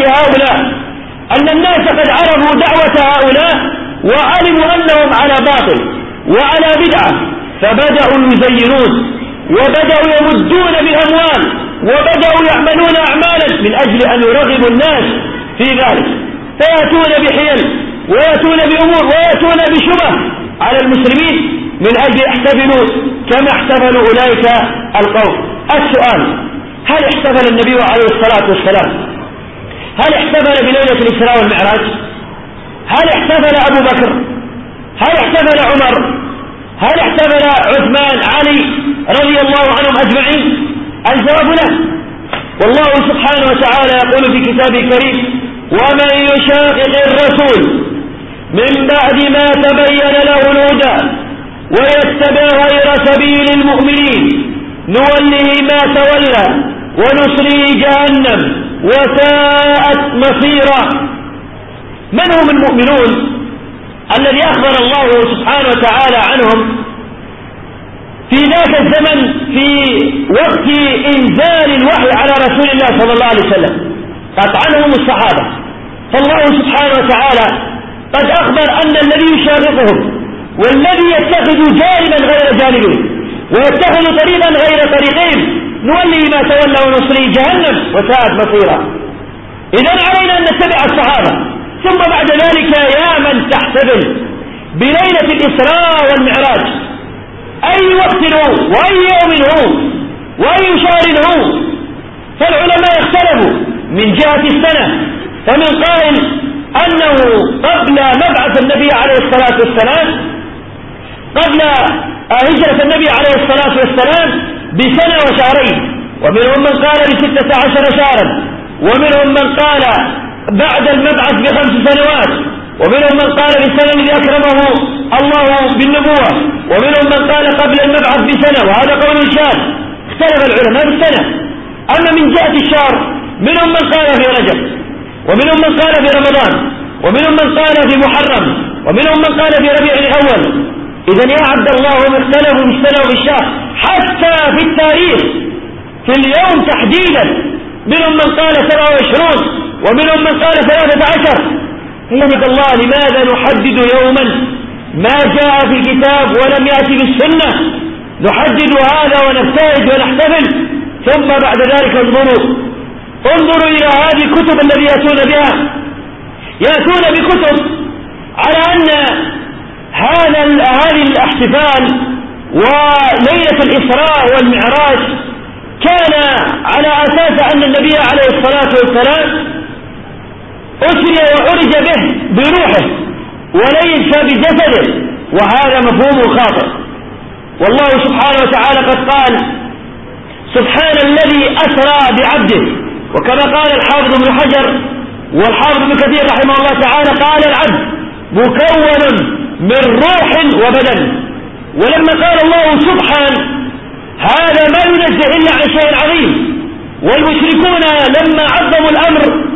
دعوة هؤلاء وعلموا أنهم على باطل وعلى بدعة، فبدأوا يزينون وبدأوا يمدون بالأموال وبدأوا يعملون أعمالا من أجل أن يرغبوا الناس في ذلك، فيأتون بحيل ويأتون بأمور ويأتون بشبه على المسلمين من أجل يحتفلوا كما احتفلوا أولئك القوم. السؤال: هل احتفل النبي عليه الصلاة والسلام؟ هل احتفل بليلة الإسراء والمعراج؟ هل احتفل أبو بكر؟ هل احتفل عمر؟ هل احتفل عثمان علي رضي الله عنهم أجمعين؟ الجواب لا. والله سبحانه وتعالى يقول في كتابه الكريم: ومن يشاقق الرسول من بعد ما تبين له الهدى ويتبع غير سبيل المؤمنين نوله ما تولى ونصله جهنم وساءت مصيرا. من هم المؤمنون الذي أخبر الله سبحانه وتعالى عنهم في ذاك الزمن في وقت إنزال الوحي على رسول الله صلى الله عليه وسلم؟ قطعنهم الصحابة. فالله سبحانه وتعالى قد أخبر أن الذي يشاققهم والذي يتخذ جانبا غير جانبهم ويتخذ طريقا غير طريقهم نولي ما تولى ونصلي جهنم وساءت مصيرا. إذن علينا أن نتبع الصحابة. ثم بعد ذلك يا من تحتفل بليلة الإسراء والمعراج، أي وقت هو وأي يوم هو وأي شهر هو؟ فالعلماء اختلفوا من جهة السنة، فمن قائل أنه قبل مبعث النبي عليه الصلاة والسلام، قبل هجرة النبي عليه الصلاة والسلام بسنة وشهرين، ومنهم من قال ب16 شهرا، ومنهم من قال بعد المبعث ب5 سنوات، ومنهم من قال بالسنة الذي أكرمه الله بالنبوة، ومنهم من قال قبل المبعث بسنة، وهذا قول شاذ. اختلف العلماء بالسنة. أما من جهة الشهر منهم من قال في رجب، ومنهم من قال في رمضان، ومنهم من قال في محرم، ومنهم من قال في ربيع الأول. إذن يا عبد الله هم اختلفوا بالسنة وبالشهر حتى في التاريخ، في اليوم تحديدا. منهم من قال 27 ومنهم من قال 13. يهدك الله، لماذا نحدد يوما ما جاء في الكتاب ولم يأتي بالسنة؟ نحدد هذا ونبتهج ونحتفل، ثم بعد ذلك انظروا إلى هذه الكتب التي يأتون بها. يأتون بكتب على أن هذه الاحتفال وليلة الإسراء والمعراج كان على أساس أن النبي عليه الصلاة والسلام أسري وعرج به بروحه وليس بجسده، وهذا مفهوم خاطئ. والله سبحانه وتعالى قد قال: سبحان الذي أسرى بعبده. وكما قال الحافظ ابن حجر والحافظ ابن كثير رحمه الله تعالى، قال العبد مكون من روح وبدن. ولما قال الله سبحان، هذا ما ينزه إلا عن شيء عظيم. والمشركون لما عظموا الأمر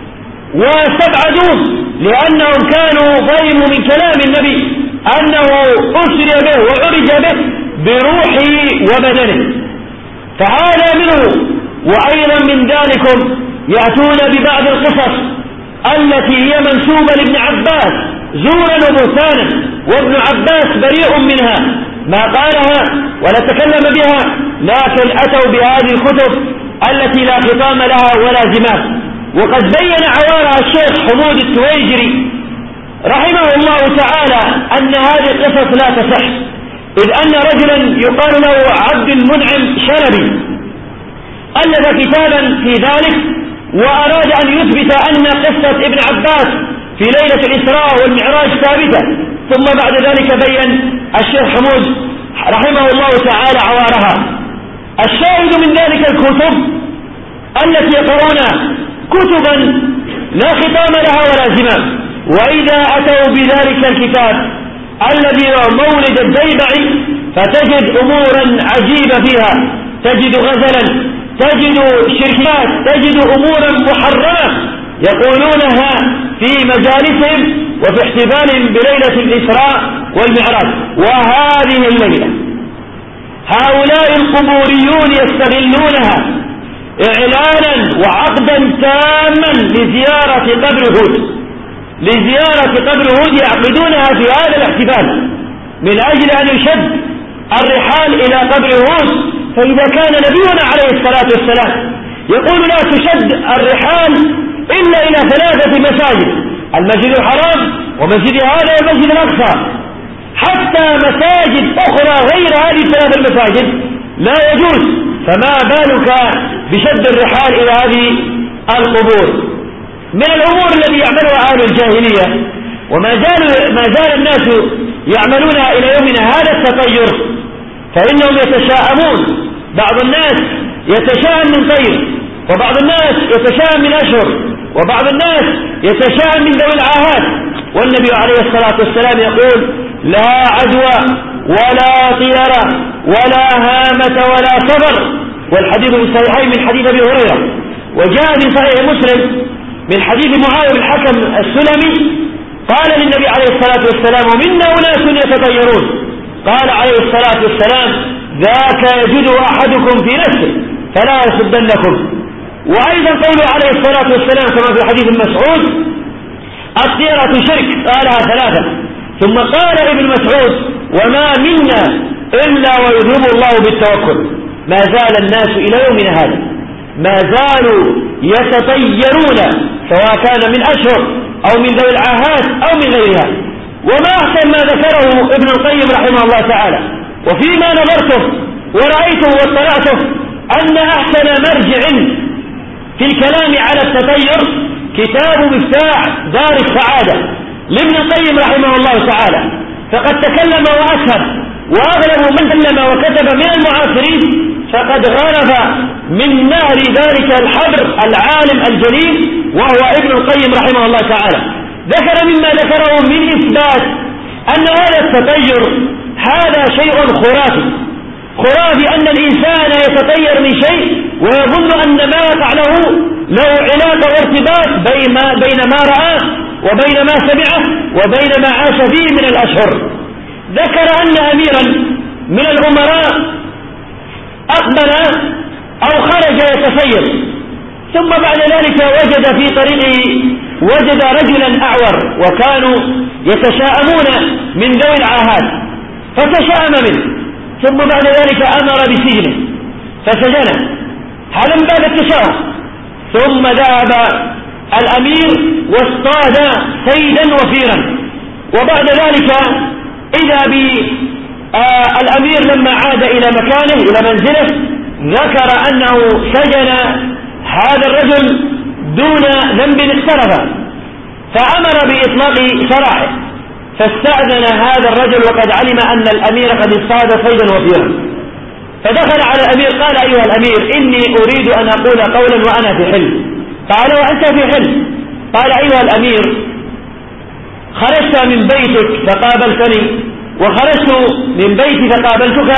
واستبعدوه لأنهم كانوا فهموا من كلام النبي أنه أسري به وعرج به بروحه وبدنه، فهذا منه. وأيضا من ذلك يأتون ببعض القصص التي هي منسوبة لابن عباس زورا وبهتانا، وابن عباس بريء منها ما قالها ولا تكلم بها، لكن أتوا بهذه الكتب التي لا خطام لها ولا زمام. وقد بين عوارها الشيخ حمود التويجري رحمه الله تعالى أن هذه القصص لا تصح، إذ أن رجلا يقال له عبد المنعم شلبي ألف كتابا في ذلك، وأراد أن يثبت أن قصة ابن عباس في ليلة الإسراء والمعراج ثابتة. ثم بعد ذلك بين الشيخ حمود رحمه الله تعالى عوارها. الشاهد من ذلك الكتب التي يقرون كتبا لا ختام لها ولا زمام، وإذا أتوا بذلك الكتاب الذي هو مولد الديبعي فتجد أمورا عجيبة فيها، تجد غزلا، تجد شركات، تجد أمورا محرمة يقولونها في مجالسهم وفي احتفالهم بليلة الإسراء والمعراج. وهذه الليلة هؤلاء القبوريون يستغلونها إعلانا وعقدا تاما لزيارة قبر هود، لزيارة قبر هود يعقدونها في هذا الاحتفال من أجل أن يشد الرحال إلى قبر هود. فإذا كان نبينا عليه الصلاة والسلام يقول لا تشد الرحال إلا إلى 3 مساجد: المسجد الحرام ومسجد هذا والمسجد الأقصى، حتى مساجد أخرى غير هذه 3 المساجد لا يجوز، فما بالك بشد الرحال إلى هذه القبور؟ من الأمور التي يعملها أهل الجاهلية وما زال الناس يعملونها إلى يومنا هذا التطير، فإنهم يتشاءمون. بعض الناس يتشاءم من طير، وبعض الناس يتشاءم من أشهر، وبعض الناس يتشاءم من ذوي العاهات. والنبي عليه الصلاة والسلام يقول: لا عدوى ولا طيرة ولا هامة ولا صبر. والحديث في الصحيحين من حديث أبي هريرة، وجاء في صحيح مسلم من حديث معاوية بن الحكم السلمي قال للنبي عليه الصلاة والسلام: ومنا أناس يتطيرون. قال عليه الصلاة والسلام: ذاك يجد أحدكم في نفسه فلا يصدنكم. وأيضا قوله عليه الصلاة والسلام كما في حديث مسعود: الطيرة شرك، قالها 3. ثم قال ابن مسعود: وما منا إلا ويذهب الله بالتوكل. ما زال الناس إلى يومنا هذا ما زالوا يتطيرون، سواء كان من أشهر أو من ذوي العاهات أو من غيرها. وما أحسن ما ذكره ابن القيم رحمه الله تعالى، وفيما نظرته ورأيته واطلعته أن أحسن مرجع في الكلام على التطير كتاب مفتاح دار السعادة لابن القيم رحمه الله تعالى. فقد تكلم وأشهد، وأغلب من تكلم وكتب من المعاصرين فقد غرف من نهر ذلك الحبر العالم الجليل وهو ابن القيم رحمه الله تعالى. ذكر مما ذكره من إثبات أن هذا التطير هذا شيء خرافي، أن الإنسان يتطير من شيء ويظن أن ما يقع له علاقة وارتباط بين ما رآه وبين ما سمعه وبين ما عاش فيه من الأشهر. ذكر أن أميرا من الأمراء أقبل أو خرج يتسير، ثم بعد ذلك وجد في طريقه رجلا أعور، وكانوا يتشاءمون من ذوي العاهات فتشاءم منه، ثم بعد ذلك أمر بسجنه فسجنه، هذا من باب التشاؤم. ثم ذهب الأمير واصطاد صيدا وفيرا، وبعد ذلك إذا بالأمير لما عاد إلى مكانه إلى منزله ذكر أنه سجن هذا الرجل دون ذنب اقترف، فأمر بإطلاق سراحه، فاستأذن هذا الرجل وقد علم أن الأمير قد اصطاد صيدا وفيرا، فدخل على الأمير قال: أيها الأمير، إني أريد أن أقول قولا وأنا في حل. قال: وأنت في حل؟ قال: أيها الأمير، خرجت من بيتك فقابلتني، وخرجت من بيتي فقابلتك،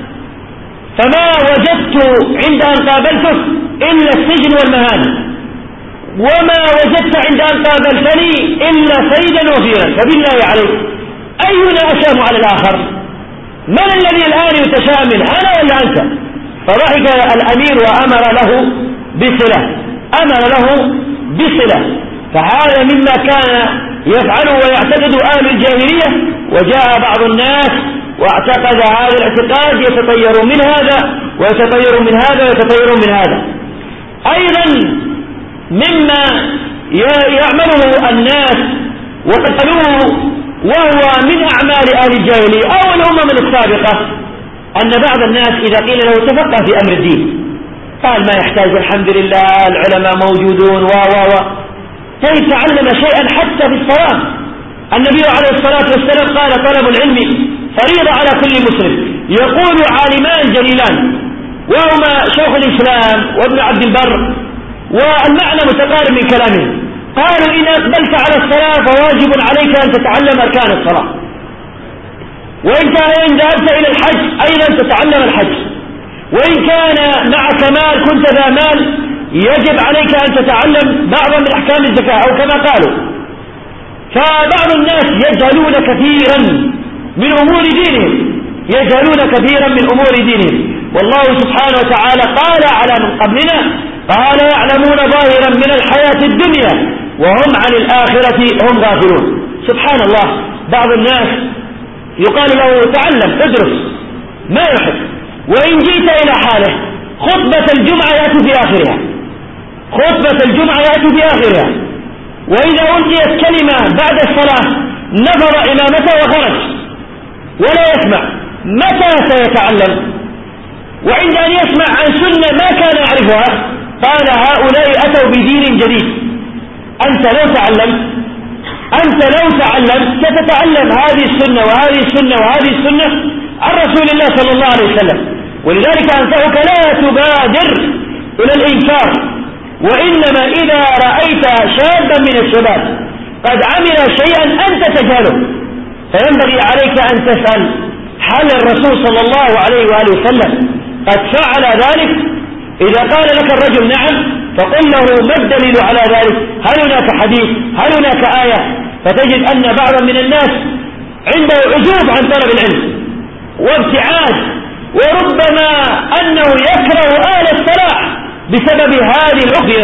فما وجدت عند أن قابلتك إلا السجن والمهانة، وما وجدت عند أن قابلتني إلا صيدا وفيرا، فبالله عليك أينا أشام على الآخر؟ من الذي الآن يتشاءم منه، أنا ولا أنت؟ فضحك الأمير وأمر له بصلة. فهذا مما كان يفعله ويعتقد أهل الجاهلية، وجاء بعض الناس واعتقد هذا الاعتقاد، يتطير من هذا ويتطير من هذا ويتطير من هذا. أيضا مما يعمله الناس وقتلوه وهو من أعمال أهل الجاهلية أو الأمم السابقة أن بعض الناس إذا قيل له تفقه في أمر الدين قال ما يحتاج، الحمد لله العلماء موجودون طيب تعلم شيئا حتى في الصلاة. النبي عليه الصلاة والسلام قال طلب العلم فريضة على كل مسلم. يقول عالمان جليلان وهما شيخ الإسلام وابن عبد البر والمعنى متقارب من كلامه، قالوا إن أقبلت على الصلاة فواجب عليك أن تتعلم أركان الصلاة، وإن ذهبت إلى الحج أيضا تتعلم الحج، وإن كان معك مال كنت ذا مال يجب عليك أن تتعلم بعضا من أحكام الزكاة أو كما قالوا. فبعض الناس يجهلون كثيرا من أمور دينهم، والله سبحانه وتعالى قال على من قبلنا قال يعلمون ظاهرا من الحياة الدنيا وهم عن الآخرة هم غافلون. سبحان الله، بعض الناس يقال له تعلم ادرس ما يحب، وإن جئت إلى حاله خطبة الجمعة يأتي في آخرها، وإذا ألقيت كلمة بعد الصلاة نفض إمامته وخرج ولا يسمع. متى سيتعلم؟ وعند أن يسمع عن سنة ما كان يعرفها قال هؤلاء أتوا بدين جديد. أنت لو تعلم ستتعلم هذه السنة وهذه السنة وهذه السنة عن رسول الله صلى الله عليه وسلم. ولذلك أنصحك لا تبادر إلى الإنكار، وإنما إذا رأيت شابا من الشباب قد عمل شيئا أنت تجهله فينبغي عليك أن تسأل هل الرسول صلى الله عليه وآله وسلم قد فعل ذلك؟ إذا قال لك الرجل نعم فقل له ما الدليل على ذلك؟ هل هناك حديث؟ هل هناك آية؟ فتجد أن بعضا من الناس عنده عزوف عن طلب العلم وابتعاد، وربما أنه يكره أهل الصلاح بسبب هذه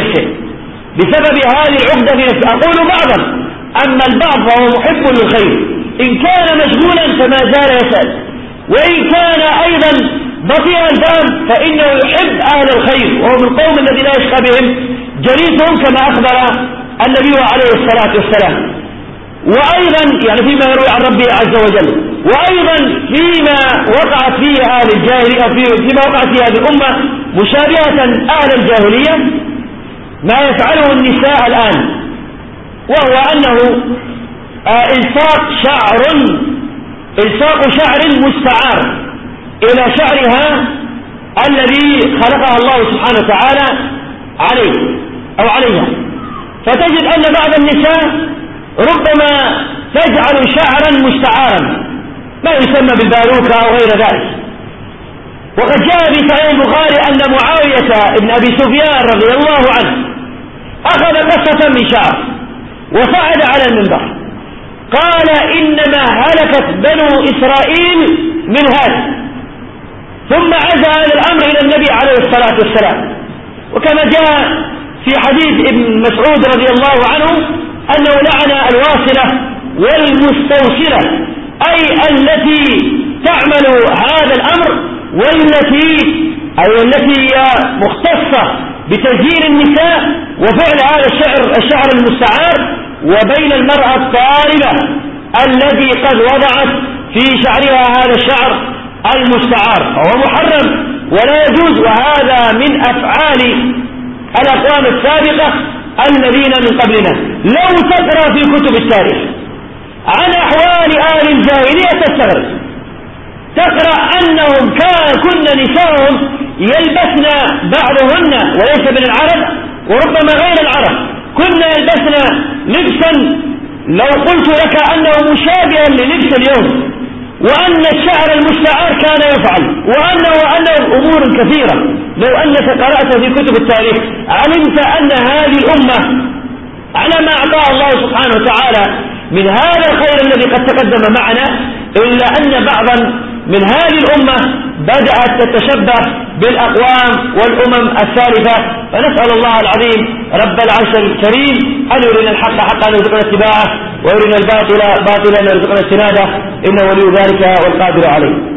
العقدة في نفسه. أقول بعضا، أما البعض فهو محب للخير، إن كان مشغولا فما زال يسأل، وإن كان أيضا بطيء الفهم فإنه يحب أهل الخير، وهو من القوم الذي لا يشقى بهم جليسهم كما أخبر النبي عليه الصلاة والسلام. وأيضا يعني فيما يروي عن ربه عز وجل، وأيضا فيما وقعت فيه أهل الجاهلية فيما وقعت فيه هذه الأمة مشابهة أهل الجاهلية ما يفعله النساء الآن، وهو أنه إلصاق شعر مستعار إلى شعرها الذي خلقها الله سبحانه وتعالى عليه أو عليها. فتجد أن بعض النساء ربما تجعل شعرا مستعارا ما يسمى بالباروكة أو غير ذلك. وقد جاء في صحيح البخاري أن معاوية بن أبي سفيان رضي الله عنه أخذ قصة من شعر وصعد على المنبر قال إنما هلكت بنو إسرائيل من هذا، ثم عزى هذا الأمر إلى النبي عليه الصلاة والسلام. وكما جاء في حديث ابن مسعود رضي الله عنه أنه لعن الواصلة والمستوصلة، أي التي تعمل هذا الأمر والتي هي مختصة بتزيين النساء وفعل هذا الشعر المستعار، وبين المرأة الطالبة التي قد وضعت في شعرها هذا الشعر المستعار، فهو محرم ولا يجوز. وهذا من أفعال الأقوام السابقة الذين من قبلنا. لو تقرأ في كتب التاريخ عن أحوال أهل الجاهلية تستغرب، تقرأ أنهم كن نساءهم يلبسن بعضهن وليس من العرب وربما غير العرب، كنا يلبسن لبسا لو قلت لك أنه مشابها للبس اليوم، وأن الشعر المستعار كان يفعل، وأنه أمور كثيرة. لو أنك قرأت في كتب التاريخ علمت أن هذه الأمة على ما أعطاه الله سبحانه وتعالى من هذا الخير الذي قد تقدم معنا، إلا أن بعضا من هذه الأمة بدأت تتشبه بالأقوام والأمم الثالثة. فنسأل الله العظيم رب العرش الكريم أن يرينا الحق حقا ويرزقنا اتباعه، ويرينا الباطل باطلا ويرزقنا اجتنابه، إنه ولي ذلك والقادر عليه.